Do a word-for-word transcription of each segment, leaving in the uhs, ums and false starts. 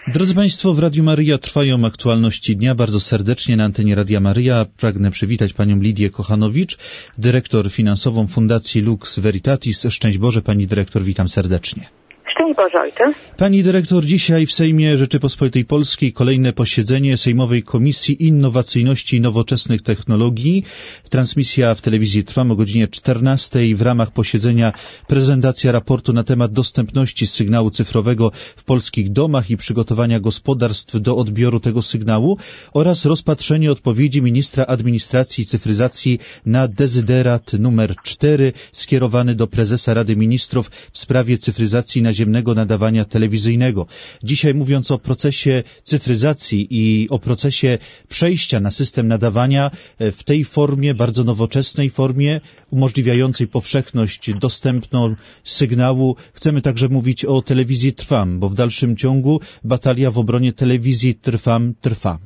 Drodzy Państwo, w Radiu Maryja trwają aktualności dnia. Bardzo serdecznie na antenie Radia Maryja pragnę przywitać Panią Lidię Kochanowicz, dyrektor finansową Fundacji Lux Veritatis. Szczęść Boże, Pani dyrektor, witam serdecznie. Szczęść Boże, ojcze. Pani dyrektor, dzisiaj w Sejmie Rzeczypospolitej Polskiej kolejne posiedzenie Sejmowej Komisji Innowacyjności i Nowoczesnych Technologii. Transmisja w telewizji Trwam o godzinie czternastej. W ramach posiedzenia prezentacja raportu na temat dostępności sygnału cyfrowego w polskich domach i przygotowania gospodarstw do odbioru tego sygnału oraz rozpatrzenie odpowiedzi ministra administracji i cyfryzacji na dezyderat numer cztery skierowany do prezesa Rady Ministrów w sprawie cyfryzacji naziemnego nadawania telewizyjnego. Dzisiaj mówiąc o procesie cyfryzacji i o procesie przejścia na system nadawania w tej formie, bardzo nowoczesnej formie, umożliwiającej powszechność dostępną sygnału, chcemy także mówić o telewizji Trwam, bo w dalszym ciągu batalia w obronie telewizji Trwam trwa.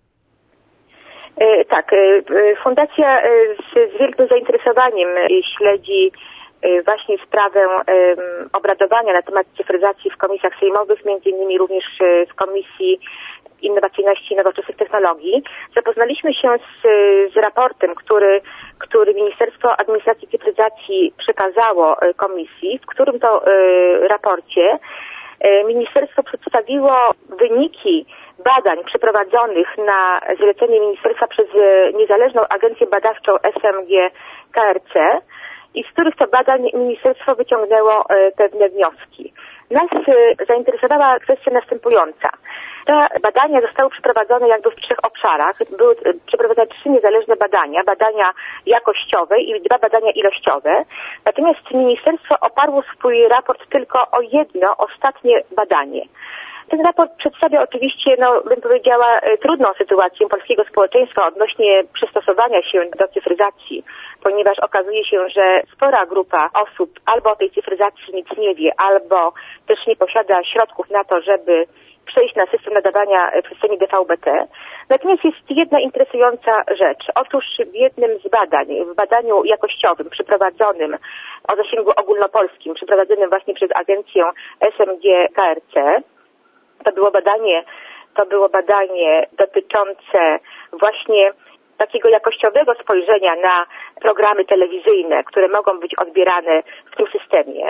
E, tak, e, Fundacja z, z wielkim zainteresowaniem śledzi właśnie sprawę um, obradowania na temat cyfryzacji w komisjach sejmowych, między innymi również w Komisji Innowacyjności i Nowoczesnych Technologii. Zapoznaliśmy się z, z raportem, który, który Ministerstwo Administracji i Cyfryzacji przekazało komisji, w którym to y, raporcie y, ministerstwo przedstawiło wyniki badań przeprowadzonych na zlecenie ministerstwa przez niezależną agencję badawczą S M G K R C, i z których to badań ministerstwo wyciągnęło e, pewne wnioski. Nas e, zainteresowała kwestia następująca. Te badania zostały przeprowadzone jakby w trzech obszarach. Były e, przeprowadzone trzy niezależne badania, badania jakościowe i dwa badania ilościowe. Natomiast ministerstwo oparło swój raport tylko o jedno, ostatnie badanie. Ten raport przedstawia oczywiście, no bym powiedziała, trudną sytuację polskiego społeczeństwa odnośnie przystosowania się do cyfryzacji, ponieważ okazuje się, że spora grupa osób albo o tej cyfryzacji nic nie wie, albo też nie posiada środków na to, żeby przejść na system nadawania w systemie D V B T. Natomiast jest jedna interesująca rzecz. Otóż w jednym z badań, w badaniu jakościowym przeprowadzonym o zasięgu ogólnopolskim, przeprowadzonym właśnie przez agencję S M G K R C, To było badanie, to było badanie dotyczące właśnie takiego jakościowego spojrzenia na programy telewizyjne, które mogą być odbierane w tym systemie.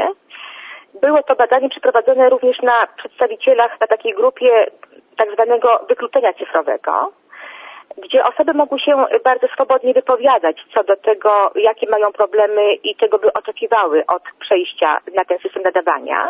Było to badanie przeprowadzone również na przedstawicielach, na takiej grupie tak zwanego wykluczenia cyfrowego, gdzie osoby mogły się bardzo swobodnie wypowiadać co do tego, jakie mają problemy i czego by oczekiwały od przejścia na ten system nadawania.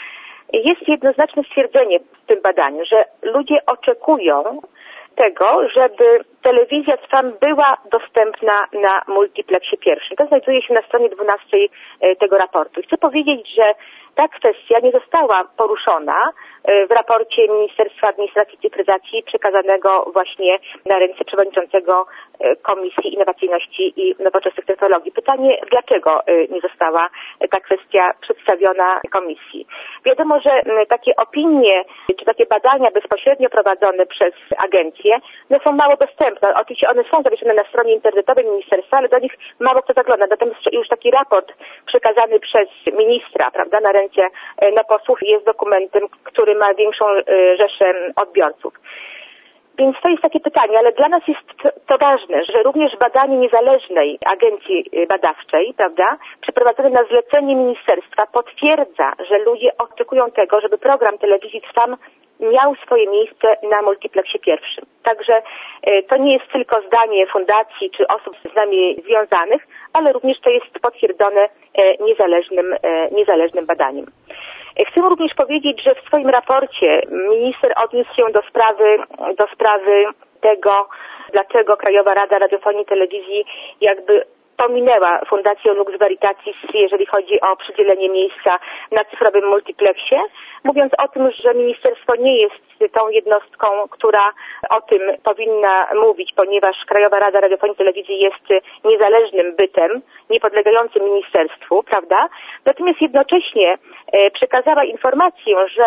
Jest jednoznaczne stwierdzenie w tym badaniu, że ludzie oczekują tego, żeby telewizja Trwam była dostępna na multiplexie pierwszym. To znajduje się na stronie dwunastej tego raportu. Chcę powiedzieć, że ta kwestia nie została poruszona w raporcie Ministerstwa Administracji i Cyfryzacji przekazanego właśnie na ręce przewodniczącego Komisji Innowacyjności i Nowoczesnych Technologii. Pytanie, dlaczego nie została ta kwestia przedstawiona Komisji? Wiadomo, że takie opinie, czy takie badania bezpośrednio prowadzone przez agencję, no są mało dostępne. Oczywiście one są zawieszone na stronie internetowej ministerstwa, ale do nich mało kto zagląda. Natomiast już taki raport przekazany przez ministra, prawda, na ręce no, posłów jest dokumentem, który ma większą rzeszę odbiorców. Więc to jest takie pytanie, ale dla nas jest to, to ważne, że również badanie niezależnej agencji badawczej, prawda, przeprowadzone na zlecenie ministerstwa potwierdza, że ludzie oczekują tego, żeby program telewizji Trwam miał swoje miejsce na multiplexie pierwszym. Także e, to nie jest tylko zdanie fundacji czy osób z nami związanych, ale również to jest potwierdzone e, niezależnym, e, niezależnym badaniem. Chcę również powiedzieć, że w swoim raporcie minister odniósł się do sprawy, do sprawy tego, dlaczego Krajowa Rada Radiofonii i Telewizji jakby pominęła Fundację Lux Veritatis, jeżeli chodzi o przydzielenie miejsca na cyfrowym multiplexie, mówiąc o tym, że ministerstwo nie jest tą jednostką, która o tym powinna mówić, ponieważ Krajowa Rada Radiofonii i Telewizji jest niezależnym bytem, niepodlegającym ministerstwu, prawda? Natomiast jednocześnie e, przekazała informację, że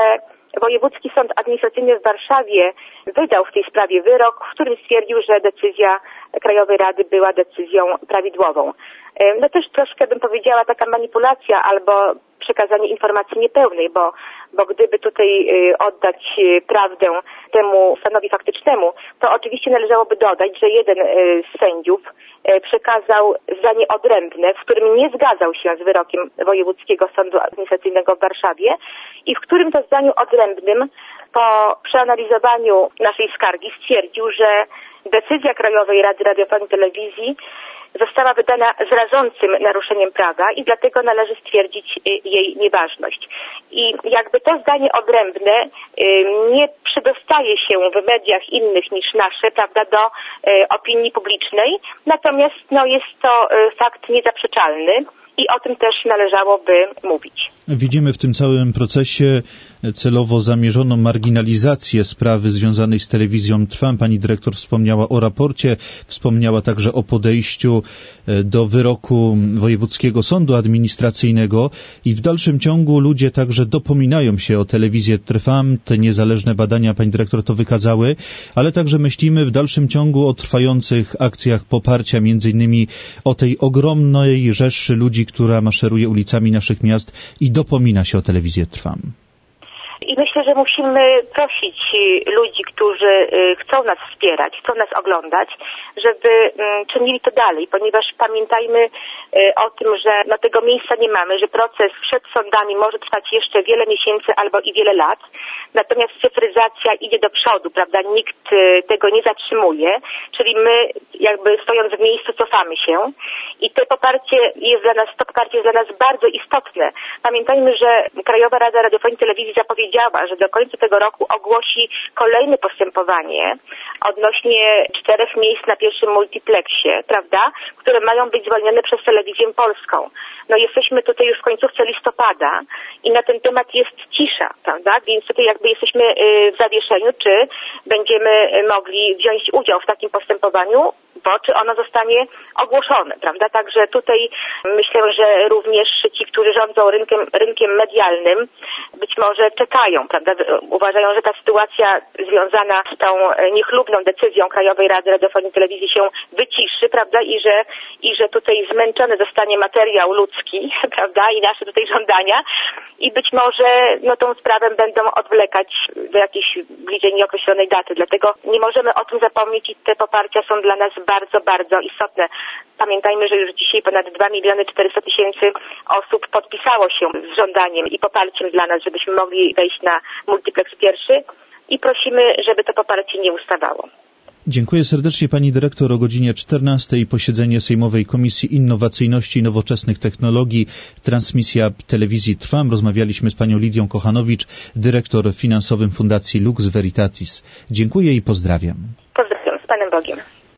Wojewódzki Sąd Administracyjny w Warszawie wydał w tej sprawie wyrok, w którym stwierdził, że decyzja Krajowej Rady była decyzją prawidłową. No też troszkę bym powiedziała taka manipulacja albo przekazanie informacji niepełnej, bo, bo gdyby tutaj oddać prawdę temu stanowi faktycznemu, to oczywiście należałoby dodać, że jeden z sędziów przekazał zdanie odrębne, w którym nie zgadzał się z wyrokiem Wojewódzkiego Sądu Administracyjnego w Warszawie i w którym to zdaniu odrębnym po przeanalizowaniu naszej skargi stwierdził, że decyzja Krajowej Rady Radiofonii i Telewizji została wydana z rażącym naruszeniem prawa i dlatego należy stwierdzić jej nieważność. I jakby to zdanie odrębne nie przedostaje się w mediach innych niż nasze, prawda, do opinii publicznej, natomiast no, jest to fakt niezaprzeczalny. I o tym też należałoby mówić. Widzimy w tym całym procesie celowo zamierzoną marginalizację sprawy związanej z telewizją Trwam. Pani dyrektor wspomniała o raporcie, wspomniała także o podejściu do wyroku Wojewódzkiego Sądu Administracyjnego i w dalszym ciągu ludzie także dopominają się o telewizję Trwam. Te niezależne badania, pani dyrektor, to wykazały, ale także myślimy w dalszym ciągu o trwających akcjach poparcia, między innymi o tej ogromnej rzeszy ludzi, która maszeruje ulicami naszych miast i dopomina się o telewizję Trwam. I myślę, że musimy prosić ludzi, którzy chcą nas wspierać, chcą nas oglądać, żeby czynili to dalej, ponieważ pamiętajmy o tym, że no, tego miejsca nie mamy, że proces przed sądami może trwać jeszcze wiele miesięcy albo i wiele lat. Natomiast cyfryzacja idzie do przodu, prawda? Nikt tego nie zatrzymuje, czyli my jakby stojąc w miejscu cofamy się i to poparcie jest dla nas, to poparcie jest dla nas bardzo istotne. Pamiętajmy, że Krajowa Rada Radiofonii i Telewizji zapowiedziała, że do końca tego roku ogłosi kolejne postępowanie odnośnie czterech miejsc na pierwszym multiplexie, prawda, które mają być zwolnione przez Telewizję Polską. No jesteśmy tutaj już w końcówce listopada i na ten temat jest cisza, prawda, więc tutaj jakby jesteśmy w zawieszeniu, czy będziemy mogli wziąć udział w takim postępowaniu, bo czy ono zostanie ogłoszone, prawda? Także tutaj myślę, że również ci, którzy rządzą rynkiem, rynkiem medialnym, być może czekają, prawda? Uważają, że ta sytuacja związana z tą niechlubną decyzją Krajowej Rady Radiofonii i Telewizji się wyciszy, prawda? I że, i że tutaj zmęczony zostanie materiał ludzki, prawda? I nasze tutaj żądania. I być może no, tą sprawę będą odwlekać do jakiejś bliżej nieokreślonej daty. Dlatego nie możemy o tym zapomnieć i te poparcia są dla nas bardzo, bardzo istotne. Pamiętajmy, że już dzisiaj ponad dwa miliony czterysta tysięcy osób podpisało się z żądaniem i poparciem dla nas, żebyśmy mogli wejść na multiplex pierwszy i prosimy, żeby to poparcie nie ustawało. Dziękuję serdecznie pani dyrektor. O godzinie czternastej posiedzenie Sejmowej Komisji Innowacyjności i Nowoczesnych Technologii. Transmisja telewizji Trwam. Rozmawialiśmy z panią Lidią Kochanowicz, dyrektor finansowym Fundacji Lux Veritatis. Dziękuję i pozdrawiam. Pozdrawiam, z Panem Bogiem.